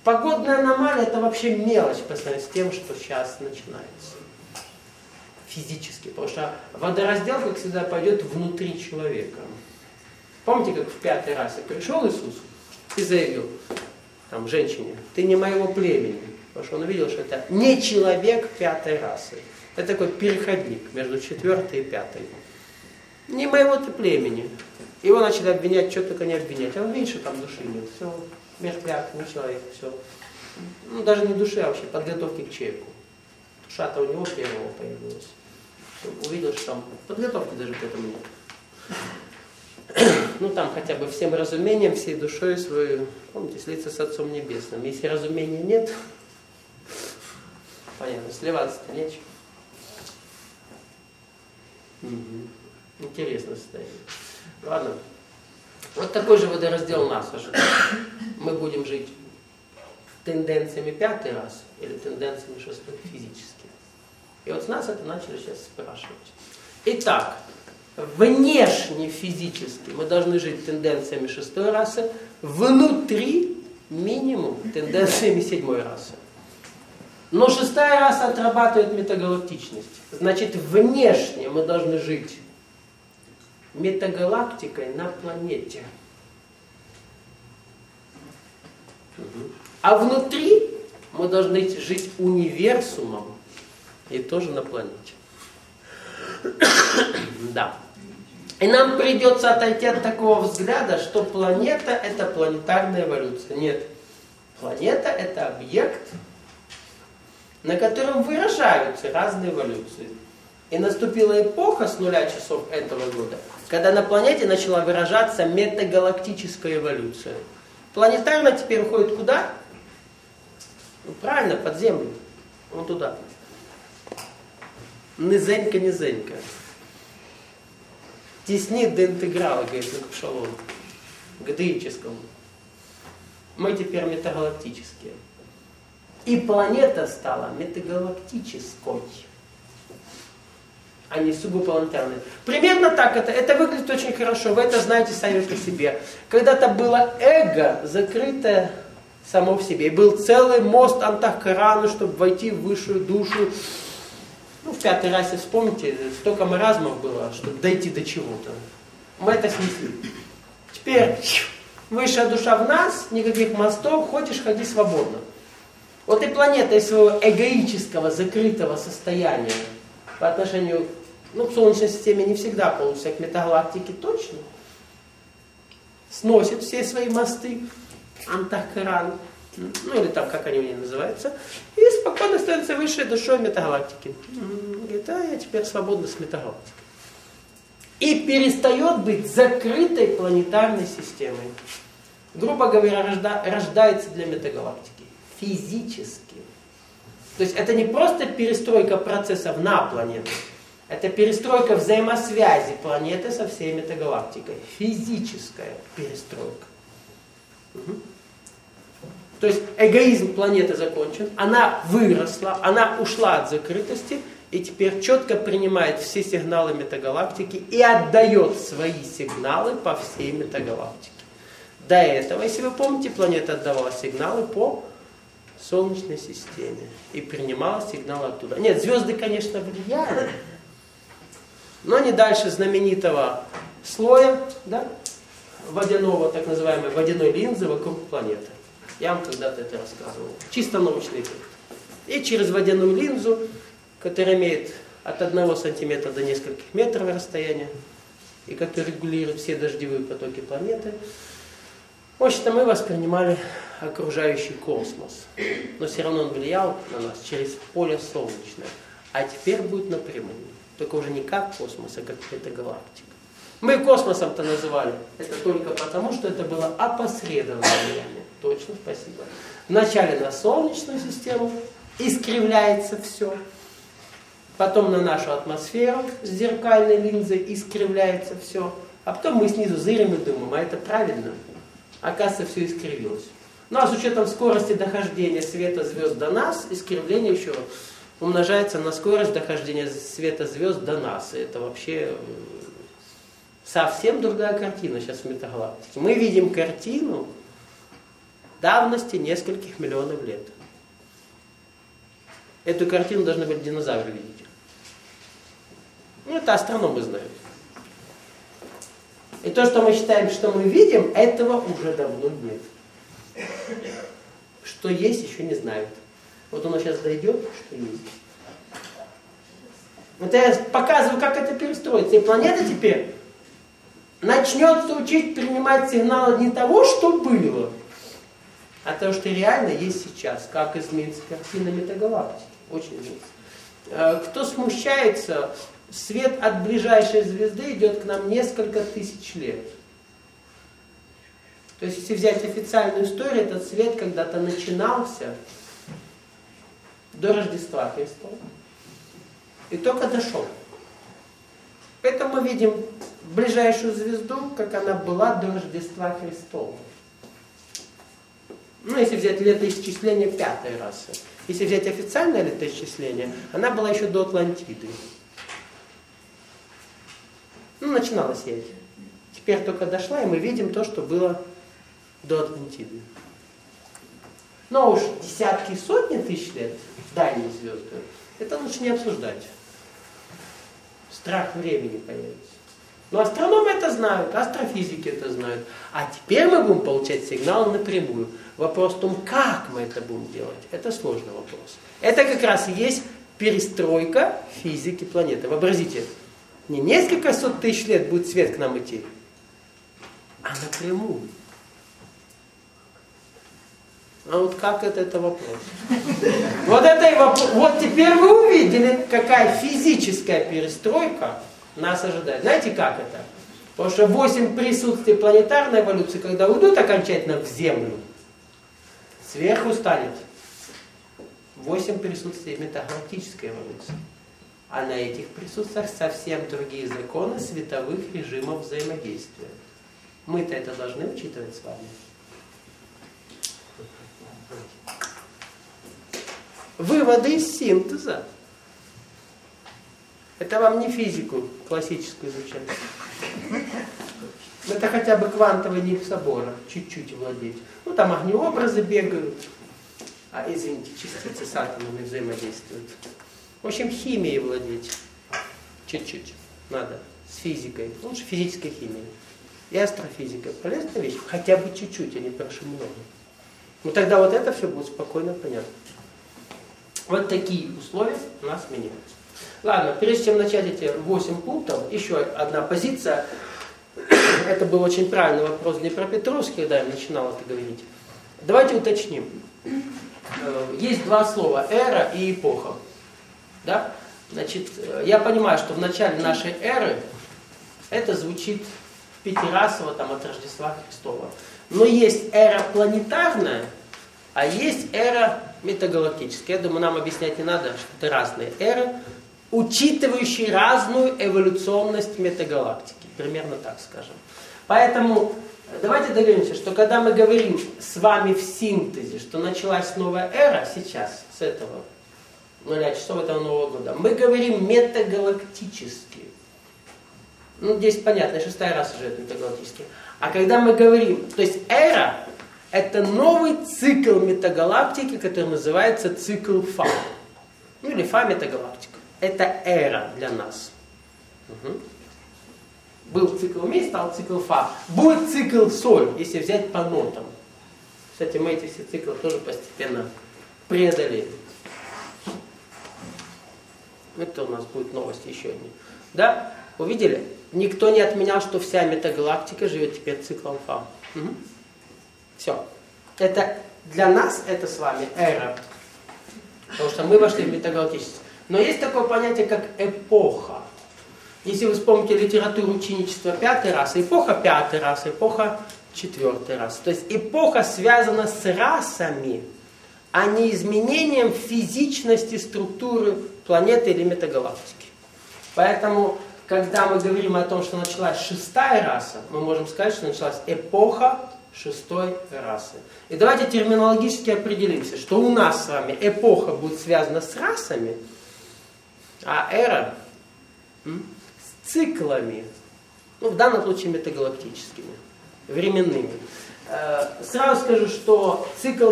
Погодная аномалия это вообще мелочь по сравнению с тем, что сейчас начинается. Физически. Потому что водораздел, как всегда, пойдет внутри человека. Помните, как в 5-й расе пришел Иисус и заявил там, женщине, ты не моего племени. Потому что он увидел, что это не человек 5-й расы. Это такой переходник между 4-й и 5-й. Не моего ты племени. Его начали обвинять, что только не обвинять. А он видит, что там души нет. Все, мертвяк, не человек, все. Ну, даже не души, а вообще подготовки к человеку. Душа-то у него первого появилась. Все, увидел, что там подготовки даже к этому нет. Ну, там хотя бы всем разумением, всей душой свою, помните, слиться с Отцом Небесным. Если разумения нет, понятно, сливаться-то нечего. Интересно состояние. Ладно. Вот такой же водораздел нас ожидает. Мы будем жить тенденциями 5-й расы или тенденциями 6-й физически. И вот с нас это начали сейчас спрашивать. Итак, внешне физически мы должны жить тенденциями 6-й расы, внутри минимум тенденциями 7-й расы. Но 6-я раса отрабатывает метагалактичность. Значит, внешне мы должны жить метагалактикой на планете. А внутри мы должны жить универсумом и тоже на планете. Да. И нам придется отойти от такого взгляда, что планета это планетарная эволюция. Нет. Планета это объект, на котором выражаются разные эволюции. И наступила эпоха с 0 часов этого года, когда на планете начала выражаться метагалактическая эволюция. Планетарно теперь уходит куда? Ну, правильно, под Землю. Вон туда. Низенько-низенько. Теснит до интеграла, говорит Лукашалон. К деическому. Мы теперь метагалактические. И планета стала метагалактической, а не сугубо планетарной. Примерно так это выглядит очень хорошо. Вы это знаете сами по себе. Когда-то было эго, закрытое само в себе. И был целый мост антахкараны, чтобы войти в высшую душу. Ну, в 5-й расе, вспомните, столько маразмов было, чтобы дойти до чего-то. Мы это снесли. Теперь высшая душа в нас, никаких мостов, хочешь, ходи свободно. Вот и планета из своего эгоического, закрытого состояния по отношению к Солнечной системе не всегда полностью, к метагалактике точно, сносит все свои мосты, антахкаран, ну или там, как они у них называются, и спокойно становится высшей душой метагалактики. Говорит, а я теперь свободна с метагалактикой. И перестает быть закрытой планетарной системой. Грубо говоря, рождается для метагалактики. Физически. То есть это не просто перестройка процессов на планете, это перестройка взаимосвязи планеты со всей метагалактикой. Физическая перестройка. То есть эгоизм планеты закончен, она выросла, она ушла от закрытости и теперь четко принимает все сигналы метагалактики и отдает свои сигналы по всей метагалактике. До этого, если вы помните, планета отдавала сигналы по Солнечной системе и принимала сигналы оттуда. Нет, звезды, конечно, влияют, но не дальше знаменитого слоя, да, водяного, так называемой водяной линзы вокруг планеты. Я вам когда-то это рассказывал. Чисто научный эффект. И через водяную линзу, которая имеет от 1 сантиметра до нескольких метров расстояния, и которая регулирует все дождевые потоки планеты, в общем-то, мы воспринимали окружающий космос. Но все равно он влиял на нас через поле солнечное. А теперь будет напрямую. Только уже не как космос, а как метагалактика. Мы космосом-то называли это только потому, что это было опосредованное влияние. Точно, спасибо. Вначале на Солнечную систему искривляется все. Потом на нашу атмосферу с зеркальной линзой искривляется все. А потом мы снизу зырим и думаем, а это правильно? Оказывается, все искривилось. Ну а с учетом скорости дохождения света звезд до нас, искривление еще умножается на скорость дохождения света звезд до нас. И это вообще совсем другая картина сейчас в метагалактике. Мы видим картину давности нескольких миллионов лет. Эту картину должны были динозавры видеть. Ну, это астрономы знают. И то, что мы считаем, что мы видим, этого уже давно нет. Что есть, еще не знают. Вот оно сейчас дойдет, что есть. Вот я показываю, как это перестроится. И планета теперь начнется учить принимать сигналы не того, что было, а того, что реально есть сейчас. Как изменится картина метагалактики. Очень изменится. Кто смущается, свет от ближайшей звезды идет к нам несколько тысяч лет. То есть, если взять официальную историю, этот свет когда-то начинался до Рождества Христова и только дошел. Поэтому мы видим ближайшую звезду, как она была до Рождества Христова. Ну, если взять летоисчисление пятой расы. Если взять официальное летоисчисление, она была еще до Атлантиды. Ну, начинала сиять. Теперь только дошла, и мы видим то, что было до Атлантиды. Но уж десятки и сотни тысяч лет дальние звезды, это лучше не обсуждать. Страх времени появится. Но астрономы это знают, астрофизики это знают. А теперь мы будем получать сигнал напрямую. Вопрос в том, как мы это будем делать, это сложный вопрос. Это как раз и есть перестройка физики планеты. Вообразите, не несколько сот тысяч лет будет свет к нам идти, а напрямую. А вот как это вопрос? Вот теперь вы увидели, какая физическая перестройка нас ожидает. Знаете, как это? Потому что 8 присутствий планетарной эволюции, когда уйдут окончательно в Землю, сверху станет 8 присутствий метагалактической эволюции. А на этих присутствиях совсем другие законы световых режимов взаимодействия. Мы-то это должны учитывать с вами. Выводы из синтеза. Это вам не физику классическую изучать. Это хотя бы квантовый ник собора, чуть-чуть владеть. Ну там огнеобразы бегают, извините, частицы с атомами взаимодействуют. В общем, химией владеть чуть-чуть надо, с физикой, лучше физической химией. И астрофизика полезная вещь, хотя бы чуть-чуть, а не прошу много. Ну тогда вот это все будет спокойно понятно. Вот такие условия у нас меняются. Ладно, прежде чем начать эти 8 пунктов, еще одна позиция. Это был очень правильный вопрос Днепропетровский, когда я начинал это говорить. Давайте уточним. Есть два слова: эра и эпоха. Да? Значит, я понимаю, что в начале нашей эры это звучит пятирасово там, от Рождества Христова. Но есть эра планетарная, а есть эра метагалактическая. Я думаю, нам объяснять не надо, что это разные эры, учитывающие разную эволюционность метагалактики. Примерно так скажем. Поэтому давайте договоримся, что когда мы говорим с вами в синтезе, что началась новая эра сейчас, с этого 0 часов этого Нового года, мы говорим метагалактически. Ну, здесь понятно, 6-я раса живет метагалактически. А когда мы говорим, то есть эра, это новый цикл метагалактики, который называется цикл Фа. Ну или Фа-метагалактика. Это эра для нас. Угу. Был цикл Ми, стал цикл Фа. Будет цикл Соль, если взять по нотам. Кстати, мы эти все циклы тоже постепенно преодолели. Это у нас будет новости еще одни. Да? Увидели? Никто не отменял, что вся метагалактика живет теперь циклом Фа. Угу. Все. Это для нас это с вами эра. Потому что мы вошли в метагалактический. Но есть такое понятие, как эпоха. Если вы вспомните литературу ученичества 5-й расы, эпоха 5-й расы, эпоха 4-й расы. То есть эпоха связана с расами, а не изменением физичности структуры планеты или метагалактики. Поэтому, когда мы говорим о том, что началась 6-я раса, мы можем сказать, что началась эпоха 6-й расы. И давайте терминологически определимся, что у нас с вами эпоха будет связана с расами, а эра с циклами, ну в данном случае метагалактическими, временными. Сразу скажу, что цикл